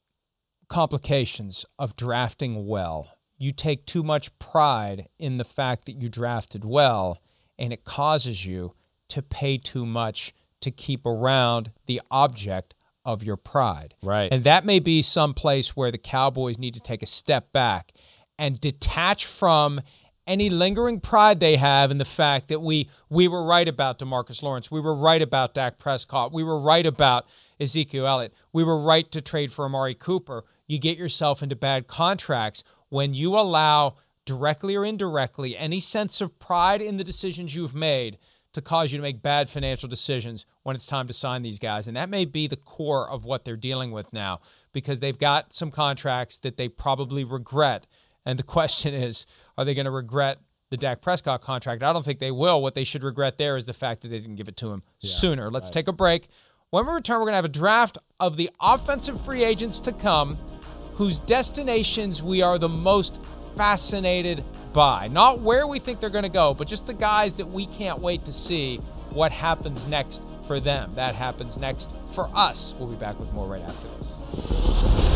complications of drafting well, you take too much pride in the fact that you drafted well, and it causes you to pay too much to keep around the object of your pride. Right. And that may be some place where the Cowboys need to take a step back and detach from any lingering pride they have in the fact that we we were right about DeMarcus Lawrence. We were right about Dak Prescott. We were right about Ezekiel Elliott. We were right to trade for Amari Cooper. You get yourself into bad contracts when you allow, directly or indirectly, any sense of pride in the decisions you've made to cause you to make bad financial decisions when it's time to sign these guys. And that may be the core of what they're dealing with now, because they've got some contracts that they probably regret. And the question is, are they going to regret the Dak Prescott contract? I don't think they will. What they should regret there is the fact that they didn't give it to him yeah, sooner. Let's right. take a break. When we return, we're going to have a draft of the offensive free agents to come, whose destinations we are the most fascinated by. Not where we think they're going to go, but just the guys that we can't wait to see what happens next for them. That happens next for us. We'll be back with more right after this.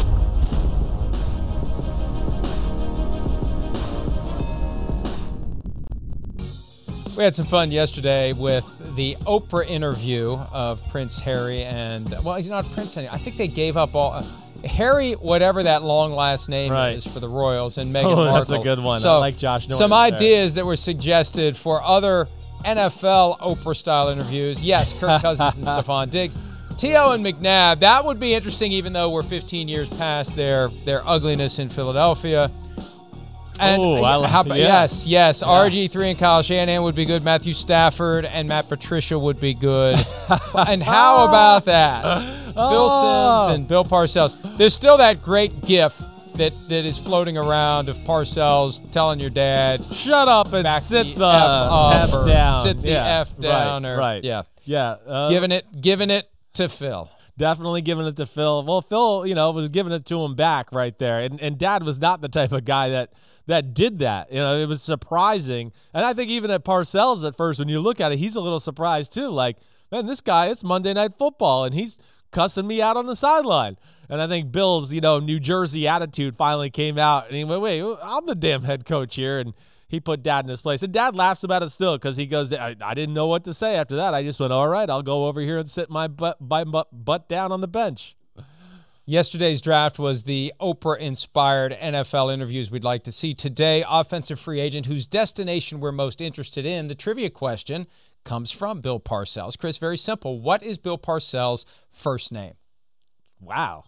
We had some fun yesterday with the Oprah interview of Prince Harry and, well, he's not Prince anymore. I think they gave up all, uh, Harry, whatever that long last name right. is for the Royals, and Meghan oh, Markle. That's a good one. So, I like Josh Norton. Some ideas there. that were suggested for other N F L Oprah-style interviews. Yes, Kirk Cousins and Stephon Diggs. T O and McNabb, that would be interesting, even though we're fifteen years past their, their ugliness in Philadelphia. And Ooh, I like- how about, yeah. yes, yes. R G three and Kyle Shanahan would be good. Matthew Stafford and Matt Patricia would be good. And how about that? Bill Sims and Bill Parcells. There's still that great gif that, that is floating around of Parcells telling your dad, Shut up and back sit the the F up F or down. sit the Yeah, F down. Right, or, right. Yeah. Yeah. Uh, Giving it, giving it to Phil. Definitely giving it to Phil. Well, Phil, you know, was giving it to him back right there. And and Dad was not the type of guy that that did that. You know, it was surprising. And I think even at Parcells at first, when you look at it, he's a little surprised too. Like, man, this guy, it's Monday Night Football, and he's cussing me out on the sideline. And I think Bill's, you know, New Jersey attitude finally came out. And he went, wait, I'm the damn head coach here. And he put Dad in his place. And Dad laughs about it still because he goes, I, I didn't know what to say after that. I just went, all right, I'll go over here and sit my butt, my butt, butt down on the bench. Yesterday's draft was the Oprah-inspired N F L interviews we'd like to see. Today, offensive free agent whose destination we're most interested in. The trivia question comes from Bill Parcells. Chris, very simple. What is Bill Parcells' first name? Wow.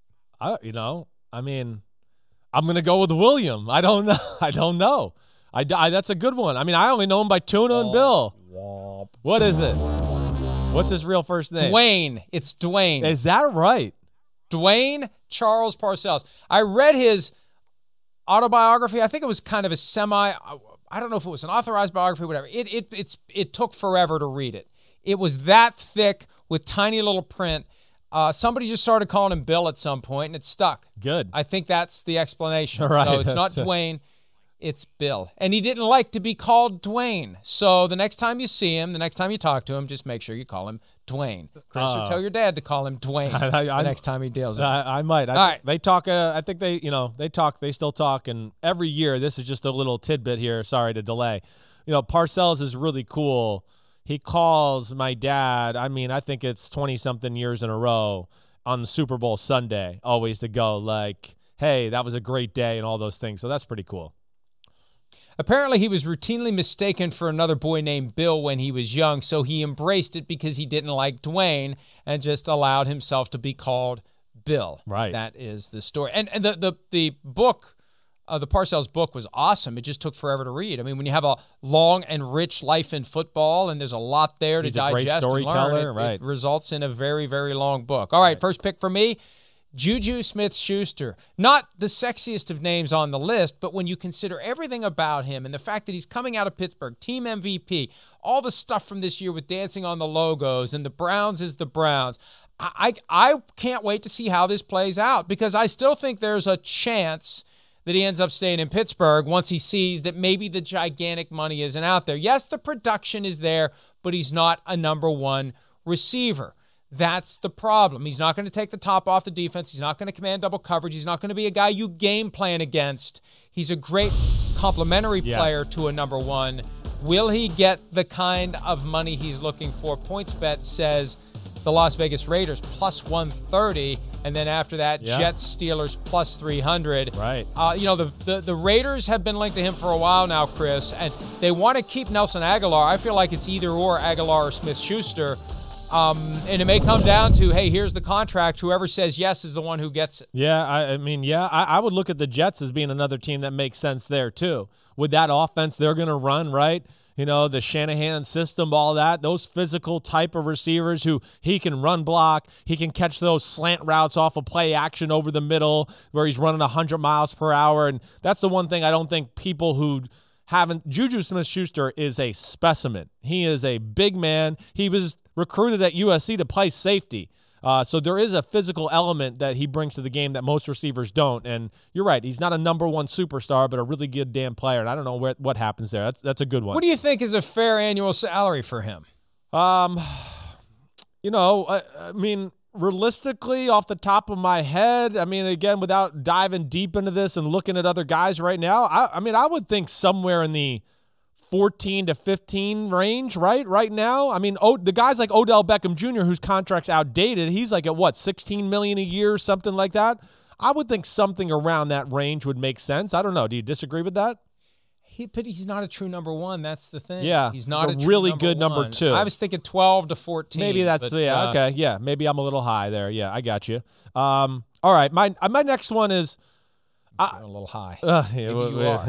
I, you know, I mean, I'm going to go with William. I don't know. I don't know. I, I, that's a good one. I mean, I only know him by Tuna and Bill. What is it? What's his real first name? Dwayne. It's Dwayne. Is that right? Dwayne Charles Parcells. I read his autobiography. I think it was kind of a semi, I don't know if it was an authorized biography, whatever. It it it's it took forever to read it. It was that thick with tiny little print. Uh, somebody just started calling him Bill at some point, and it stuck. Good. I think that's the explanation. Right, So it's not that's it. Dwayne, it's Bill. And he didn't like to be called Dwayne. So the next time you see him, the next time you talk to him, just make sure you call him Dwayne. Chris, Uh, or tell your dad to call him Dwayne I- I- the I'm- next time he deals with him. I, I might. I All think right. They talk. Uh, I think they, you know, they talk. They still talk. And every year, this is just a little tidbit here. Sorry to delay. You know, Parcells is really cool. He calls my dad. I mean, I think it's twenty something years in a row on the Super Bowl Sunday, always to go like, "Hey, that was a great day," and all those things. So that's pretty cool. Apparently, he was routinely mistaken for another boy named Bill when he was young, so he embraced it because he didn't like Dwayne and just allowed himself to be called Bill. Right. That is the story. And, and the, the, the book, uh, the Parcells book was awesome. It just took forever to read. I mean, when you have a long and rich life in football and there's a lot there to He's a great digest and storyteller, learn, it, right. it results in a very, very long book. All right, first pick for me. Juju Smith-Schuster, not the sexiest of names on the list, but when you consider everything about him and the fact that he's coming out of Pittsburgh, team M V P, all the stuff from this year with dancing on the logos and the Browns is the Browns, I, I, I can't wait to see how this plays out because I still think there's a chance that he ends up staying in Pittsburgh once he sees that maybe the gigantic money isn't out there. Yes, the production is there, but he's not a number one receiver. That's the problem. He's not going to take the top off the defense. He's not going to command double coverage. He's not going to be a guy you game plan against. He's a great complementary Yes. player to a number one. Will he get the kind of money he's looking for? PointsBet says the Las Vegas Raiders plus one thirty, and then after that, Yeah. Jets, Steelers plus three hundred. Right. Uh, you know, the, the, the Raiders have been linked to him for a while now, Chris, and they want to keep Nelson Aguilar. I feel like it's either or Aguilar or Smith-Schuster. Um, and it may come down to, hey, here's the contract. Whoever says yes is the one who gets it. Yeah, I, I mean, yeah, I, I would look at the Jets as being another team that makes sense there too. With that offense they're going to run, right? You know, the Shanahan system, all that, those physical type of receivers who he can run block, he can catch those slant routes off of play action over the middle where he's running one hundred miles per hour. And that's the one thing I don't think people who haven't, Juju Smith-Schuster is a specimen. He is a big man. He was recruited at U S C to play safety. Uh, so there is a physical element that he brings to the game that most receivers don't. And you're right, he's not a number one superstar, but a really good damn player. And I don't know where, what happens there. That's that's a good one. What do you think is a fair annual salary for him? Um, you know, I, I mean, realistically, off the top of my head, I mean, again, without diving deep into this and looking at other guys right now, I, I mean, I would think somewhere in the fourteen to fifteen range, right? Right now, I mean, oh, the guys like Odell Beckham Junior, whose contract's outdated, he's like at what, sixteen million dollars a year, something like that. I would think something around that range would make sense. I don't know. Do you disagree with that? He, but he's not a true number one. That's the thing. Yeah, he's not he's a, a true really number good number one. two. I was thinking twelve to fourteen. Maybe that's but, yeah. uh, Okay, yeah. Maybe I'm a little high there. Yeah, I got you. Um, all right. My my next one is I, a little high. Uh, Maybe yeah,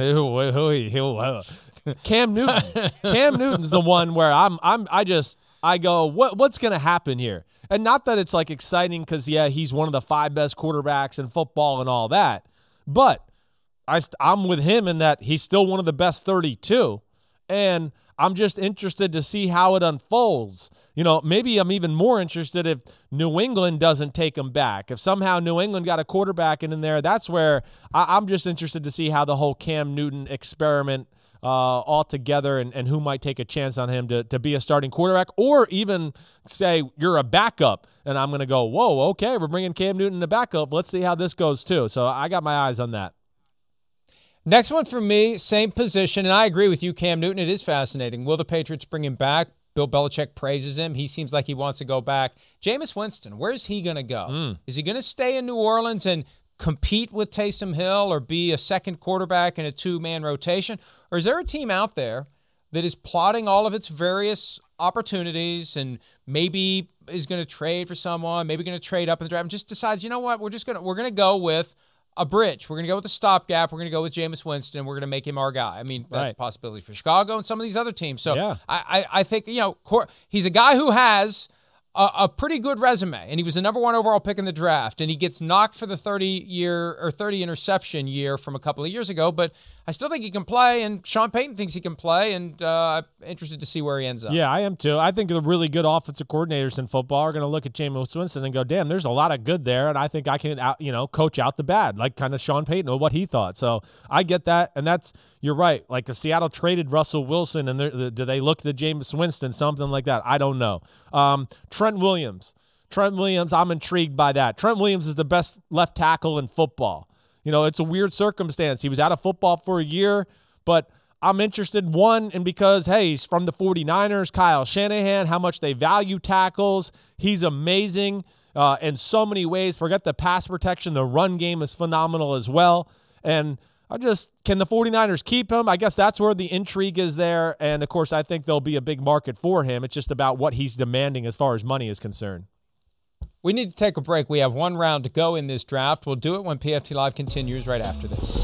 you are. Cam Newton. Cam Newton's the one where I'm I'm I just I go, what what's going to happen here? And not that it's like exciting because yeah, he's one of the five best quarterbacks in football and all that, but I I'm with him in that he's still one of the best thirty-two, and I'm just interested to see how it unfolds. You know, maybe I'm even more interested if New England doesn't take him back. If somehow New England got a quarterback in there, that's where I, I'm just interested to see how the whole Cam Newton experiment uh, all together and, and who might take a chance on him to, to be a starting quarterback, or even say you're a backup. And I'm going to go, whoa, okay, we're bringing Cam Newton to backup. Let's see how this goes too. So I got my eyes on that. Next one for me, same position, and I agree with you, Cam Newton. It is fascinating. Will the Patriots bring him back? Bill Belichick praises him. He seems like he wants to go back. Jameis Winston, where's he going to go? Mm. Is he going to stay in New Orleans and compete with Taysom Hill or be a second quarterback in a two-man rotation? Or is there a team out there that is plotting all of its various opportunities and maybe is going to trade for someone, maybe going to trade up in the draft, and just decides, you know what, we're just going to we're going to go with a bridge. We're going to go with a stopgap. We're going to go with Jameis Winston. We're going to make him our guy. I mean, that's right. A possibility for Chicago and some of these other teams. So yeah. I, I, I think, you know, he's a guy who has a, a pretty good resume, and he was the number one overall pick in the draft, and he gets knocked for the thirty-year or thirty interception year from a couple of years ago, but I still think he can play, and Sean Payton thinks he can play, and uh, I'm interested to see where he ends up. Yeah, I am too. I think the really good offensive coordinators in football are going to look at Jameis Winston and go, damn, there's a lot of good there, and I think I can out, you know, coach out the bad, like kind of Sean Payton or what he thought. So I get that, and that's, you're right. Like if Seattle traded Russell Wilson, and the, do they look to Jameis Winston, something like that? I don't know. Um, Trent Williams. Trent Williams, I'm intrigued by that. Trent Williams is the best left tackle in football. You know, it's a weird circumstance. He was out of football for a year, but I'm interested, one, and because, hey, he's from the forty-niners, Kyle Shanahan, how much they value tackles. He's amazing uh, in so many ways. Forget the pass protection. The run game is phenomenal as well. And I just, can the forty-niners keep him? I guess that's where the intrigue is there. And, of course, I think there'll be a big market for him. It's just about what he's demanding as far as money is concerned. We need to take a break. We have one round to go in this draft. We'll do it when P F T Live continues right after this.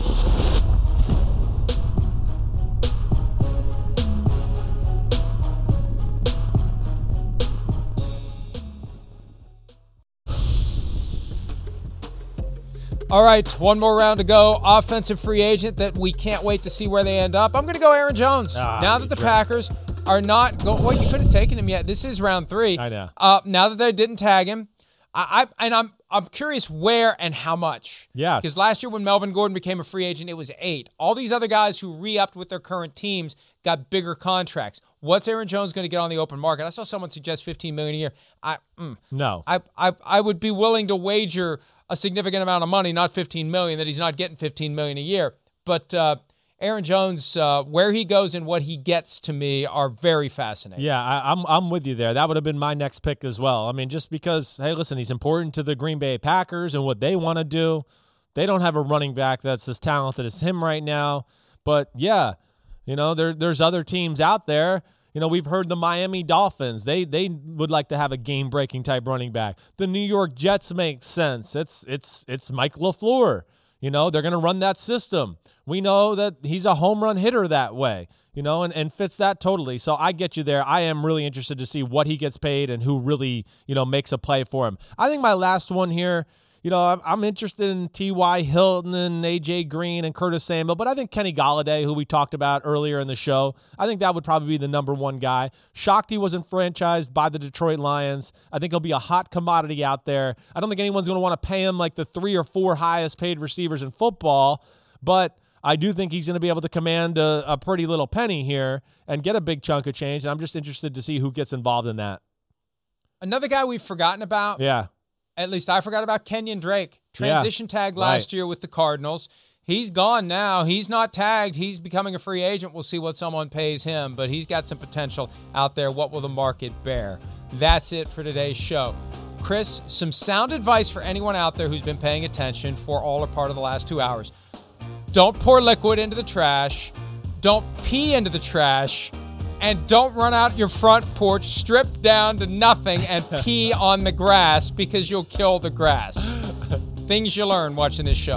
All right, one more round to go. Offensive free agent that we can't wait to see where they end up. I'm going to go Aaron Jones. Ah, now that the great. Packers are not going, well, you could have taken him yet. This is round three. I know. Uh, now that they didn't tag him, I, I and I'm I'm curious where and how much. Yeah. Because last year when Melvin Gordon became a free agent, it was eight. All these other guys who re-upped with their current teams got bigger contracts. What's Aaron Jones going to get on the open market? I saw someone suggest fifteen million dollars a year. I mm, no. I, I I would be willing to wager a significant amount of money, not fifteen million dollars, that he's not getting fifteen million dollars a year. But uh, Aaron Jones, uh, where he goes and what he gets to me are very fascinating. Yeah, I, I'm I'm with you there. That would have been my next pick as well. I mean, just because, hey, listen, he's important to the Green Bay Packers and what they want to do. They don't have a running back that's as talented as him right now. But, yeah, you know, there there's other teams out there. You know, we've heard the Miami Dolphins. They they would like to have a game-breaking type running back. The New York Jets make sense. It's it's it's Mike LaFleur. You know, they're going to run that system. We know that he's a home run hitter that way, you know, and, and fits that totally. So I get you there. I am really interested to see what he gets paid and who really, you know, makes a play for him. I think my last one here, you know, I'm, I'm interested in T Y. Hilton and A J. Green and Curtis Samuel, but I think Kenny Golladay, who we talked about earlier in the show, I think that would probably be the number one guy. Shocked he wasn't franchised by the Detroit Lions. I think he'll be a hot commodity out there. I don't think anyone's going to want to pay him like the three or four highest paid receivers in football, but I do think he's going to be able to command a, a pretty little penny here and get a big chunk of change, and I'm just interested to see who gets involved in that. Another guy we've forgotten about. Yeah. At least I forgot about Kenyon Drake. Transition yeah, tag last right. year with the Cardinals. He's gone now. He's not tagged. He's becoming a free agent. We'll see what someone pays him, but he's got some potential out there. What will the market bear? That's it for today's show. Chris, some sound advice for anyone out there who's been paying attention for all or part of the last two hours. Don't pour liquid into the trash. Don't pee into the trash. And don't run out your front porch, strip down to nothing, and pee on the grass because you'll kill the grass. Things you learn watching this show.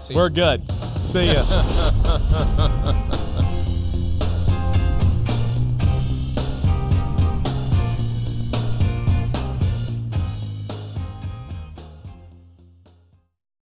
Casey. We're good. See ya.